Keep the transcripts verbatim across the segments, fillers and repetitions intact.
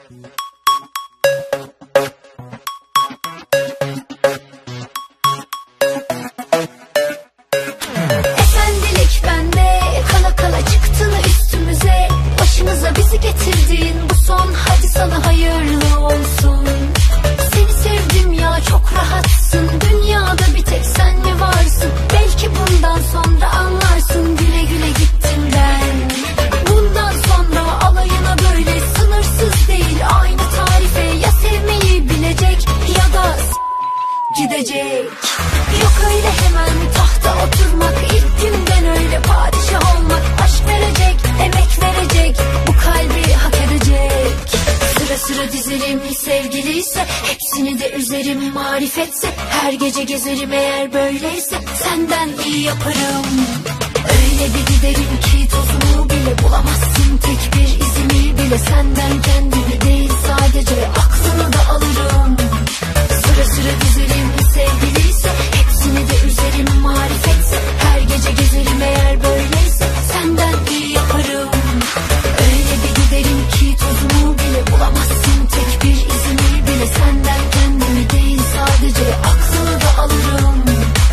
Efendilik bende, kala kala çıktın üstümüze. Başımıza bizi getirdin, bu son, hadi sana hayırlı olsun. Seni sevdim ya, çok rahatsın, dünyada bir tek sen mi varsın? Belki bundan sonra anlarsın, güle güle gittim ben. Bundan sonra alayına böyle sınırsız değil, aynı tarife, ya sevmeyi bilecek ya da gidecek. Yok öyle hemen tahta oturmak, ilk günden öyle padişah olmak. Aşk verecek, emek verecek, bu kalbi hak edecek. Sıra sıra dizerim sevgiliyse, hepsini de üzerim marifetse. Her gece gezerim eğer böyleyse, senden iyi yaparım. Öyle bir giderim ki tozunu bile bulamazsın, tek bir izimi bile. Senden kendimi değil sadece aklını da alırım. Sıra sıra dizerim sevgiliyse, hepsini de üzerim marifetse. Her gece gezerim eğer böyleyse, senden iyi yaparım. Öyle bir giderim ki tozunu bile bulamazsın, tek bir izimi bile. Senden kendimi değil sadece aklını da alırım.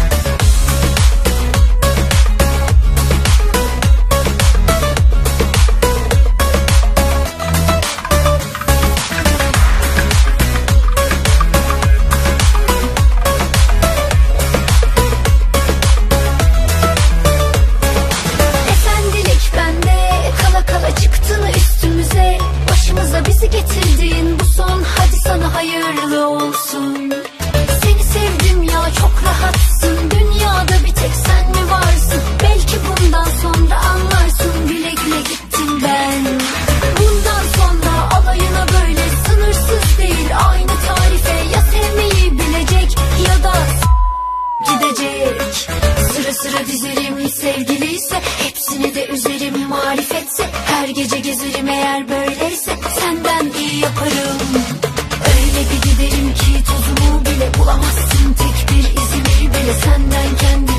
Bizi getirdin, bu son, hadi sana hayırlı olsun. Seni sevdim ya, çok rahatsın, dünyada bir tek sen mi varsın? Belki bundan sonra anlarsın, güle güle gittim ben. Bundan sonra alayına böyle sınırsız değil, aynı tarife, ya sevmeyi bilecek ya da gidecek. Sıra sıra dizerim sevgiliyse, hepsini de üzerim marifetse. Her gece gezerim eğer böyleyse, senden iyi yaparım. Öyle bir giderim ki tozunu bile bulamazsın, tek bir izimi bile. Senden kendi